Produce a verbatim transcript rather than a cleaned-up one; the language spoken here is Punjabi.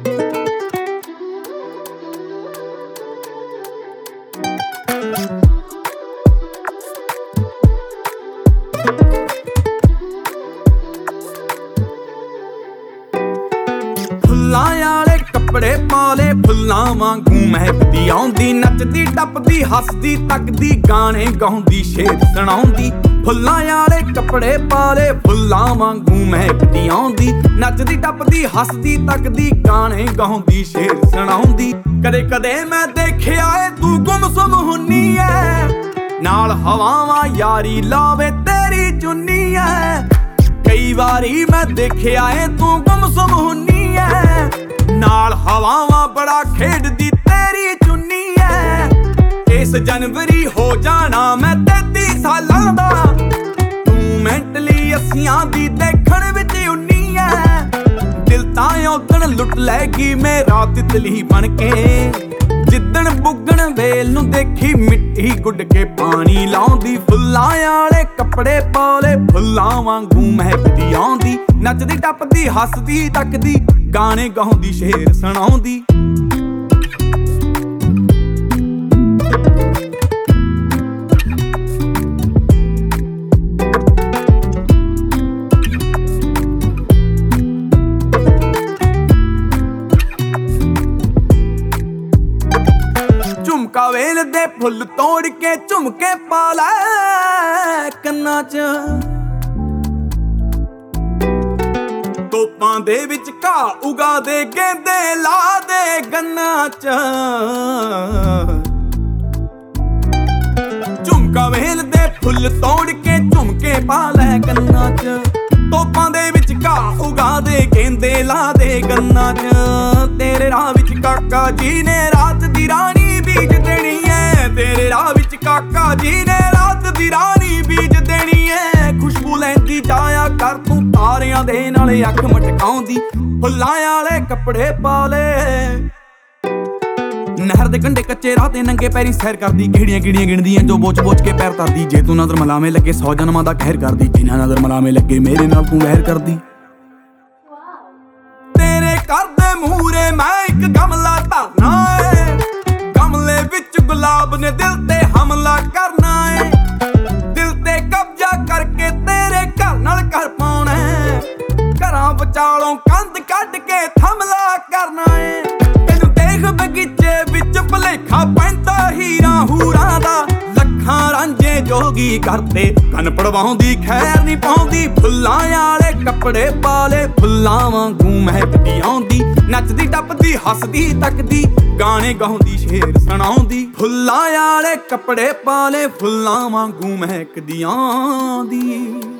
ਫੁੱਲਾਂ ਆਲੇ ਕੱਪੜੇ ਪਾਲੇ ਫੁੱਲਾਂ ਵਾਂਗੂ ਮਹਿਕਦੀ ਆਉਂਦੀ, ਨੱਚਦੀ ਟੱਪਦੀ ਹੱਸਦੀ ਤੱਕਦੀ ਗਾਣੇ ਗਾਉਂਦੀ ਸ਼ੇਰ ਸੁਣਾਉਂਦੀ। ਫੁੱਲਾਂ ਆਲੇ ਕੱਪੜੇ ਪਾਲੇ ਫੁੱਲਾਂ ਵਾਂਗੂ ਮਹਿਕਦੀ ਆਉਂਦੀ, ਨੱਚਦੀ ਟੱਪਦੀ ਹੱਸਦੀ ਤੱਕਦੀ ਗਾਣੇ ਗਾਉਂਦੀ ਸ਼ੇਰ ਸੁਣਾਉਂਦੀ। ਕਦੇ ਕਦੇ ਮੈਂ ਦੇਖਿਆ ਏ ਤੂੰ ਗੁੰਮਸੁੰਮ ਹੁੰਨੀ ਐ, ਨਾਲ ਹਵਾਵਾਂ ਯਾਰੀ ਲਾਵੇ ਤੇਰੀ ਚੁੰਨੀ ਐ। ਕਈ ਵਾਰੀ ਮੈਂ ਦੇਖਿਆ ਏ ਤੂੰ ਗੁੰਮਸੁੰਮ ਹੁੰਨੀ ਐ, ਨਾਲ ਹਵਾਵਾਂ ਬੜਾ ਖੇਡਦੀ ਤੇਰੀ ਚੁੰਨੀ ਐ। ਇਸ ਜਨਵਰੀ ਹੋ ਜਾਣਾ ਮੈਂ ਤੇਤੀ ਸਾਲਾਂ ਦਾ, ਤੂੰ ਮੈਂਟਲੀ ਅੱਸੀਆਂ ਦੀ ਦੇਖਣ ਵਿੱਚ ਉੰਨੀ ਐ। ਦਿਲ ਤਾਂ ਉਦਣ ਲੁੱਟ ਲੈਗੀ ਮੇਰਾ ਤਿਤਲੀ ਬਣ ਕੇ, ਜਿੱਦਣ ਬੁੱਗਣ ਵੇਲ ਨੂੰ ਦੇਖੀ ਮਿੱਟੀ ਗੁੱਡ ਕੇ ਪਾਣੀ ਲਾਉਂਦੀ। ਫੁੱਲਾਂ ਆਲੇ ਕੱਪੜੇ ਪਾਲੇ ਫੁੱਲਾਂ ਵਾਂਗੂ ਮਹਿਕਦੀ ਆਉਂਦੀ, ਨੱਚਦੀ ਟੱਪਦੀ ਹੱਸਦੀ ਤੱਕਦੀ ਗਾਣੇ ਗਾਉਂਦੀ ਸ਼ੇਰ ਸੁਣਾਉਂਦੀ। ਝੁਮਕਾ ਵੇਲ ਦੇ ਫੁੱਲ ਤੋੜ ਕੇ ਝੁਮਕੇ ਪਾ ਲੈ ਕੰਨਾਂ 'ਚ, ਤੋਪਾਂ ਦੇ ਵਿੱਚ ਘਾਹ ਉਗਾ ਦੇ ਗੇਂਦੇ ਲਾ ਦੇ ਗੰਨਾਂ 'ਚ। ਝੁਮਕਾ ਵੇਲ ਦੇ ਫੁੱਲ ਤੋੜ ਕੇ ਝੁਮਕੇ ਪਾ ਲੈ ਕੰਨਾਂ 'ਚ, ਤੋਪਾਂ ਦੇ ਵਿੱਚ ਘਾਹ ਉਗਾ ਦੇ ਗੇਂਦੇ ਲਾ ਦੇ ਗੰਨਾਂ 'ਚ। ਤੇਰੇ ਰਾਹ ਵਿੱਚ ਕਾਕਾ ਜੀ ਨੇ ਰਾਤ ਦੀ ਰਾਣੀ ਬੀਜ ਦੇਣੀ ਐ, ਤੇਰੇ ਰਾਹ ਵਿੱਚ ਕਾਕਾ ਜੀ ਨੇ ਰਾਤ ਦੀ ਰਾਣੀ ਬੀਜ ਦੇਣੀ ਐ। ਖੁਸ਼ਬੂ ਲੈਂਦੀ ਜਾਇਆ ਕਰ ਤੂੰ ਤਾਰਿਆਂ ਦੇ ਨਾਲੇ ਅੱਖ ਮਟਕਾਉਂਦੀ। ਫੁੱਲਾਂ ਆਲੇ ਕੱਪੜੇ ਪਾਲੇ ਨਹਿਰ ਦੇ ਕੰਢੇ ਕੱਚੇ ਰਾਹ ਤੇ ਨੰਗੇ ਪੈਰੀਂ ਸੈਰ ਕਰਦੀ, ਕਿਹੜੀਆਂ ਕਿਹੜੀਆਂ ਗਿਣਦੀਆਂ ਜੋ ਬੋਚ ਬੋਚ ਕੇ ਪੈਰ ਧਰਦੀ। ਜੇ ਤੂੰ ਨਜ਼ਰ ਮਲਾਵੇਂ ਲੱਗੇ ਸੌ ਜਨਮਾਂ ਦਾ ਕਹਿਰ ਕਰਦੀ, ਜਿਨ੍ਹਾਂ ਨਜ਼ਰ ਮਲਾਵੇਂ ਲੱਗੇ ਮੇਰੇ ਨਾਲ ਤੂੰ ਵਹਿਰ ਕਰਦੀ। ਤੇਰੇ ਘਰ ਦੇ ਮੂਹਰੇ ਮੈਂ ਇੱਕ ਗਮਲਾ ਧਰਨਾ ਏ, ਗਮਲੇ ਵਿੱਚ ਗੁਲਾਬ ਨੇ ਦਿਲ ਤੇ ਹਮਲਾ ਕਰਨਾ ਏ। ਦਿਲ ਤੇ ਕਬਜ਼ਾ ਕਰਕੇ ਤੇਰੇ ਘਰ ਨਾਲ ਘਰ ਪਾਉਣਾ ਏ, ਘਰਾਂ ਵਿਚਾਲੋਂ ਕੰਧ ਕੱਢ ਕੇ ਥਮਲਾ ਕਰਨਾ ਏ। ਤੈਨੂੰ ਦੇਖ ਬਗੀਚੇ ਵਿੱਚ ਭੁਲੇਖਾ ਪੈਂਦਾ ਹੀਰਾਂ ਹੂਰਾਂ ਦਾ, ਲੱਖਾਂ ਰਾਂਝੇ ਜੋਗੀ ਕਰਦੇ ਕੰਨ ਪੜਵਾਉਂਦੀ ਖੈਰ ਨਹੀਂ ਪਾਉਂਦੀ। ਫੁੱਲਾਂ ਆਲੇ ਕੱਪੜੇ ਪਾਲੇ ਫੁੱਲਾਂ ਵਾਂਗੂ ਮਹਿਕਦੀ ਆਉਂਦੀ, ਨੱਚਦੀ ਟੱਪਦੀ ਹੱਸਦੀ ਤੱਕਦੀ ਗਾਣੇ ਗਾਉਂਦੀ ਸ਼ੇਰ ਸੁਣਾਉਂਦੀ। ਫੁੱਲਾਂ ਆਲੇ ਕੱਪੜੇ ਪਾਲੇ ਫੁੱਲਾਂ ਵਾਂਗੂ ਮਹਿਕਦੀ ਆਉਂਦੀ।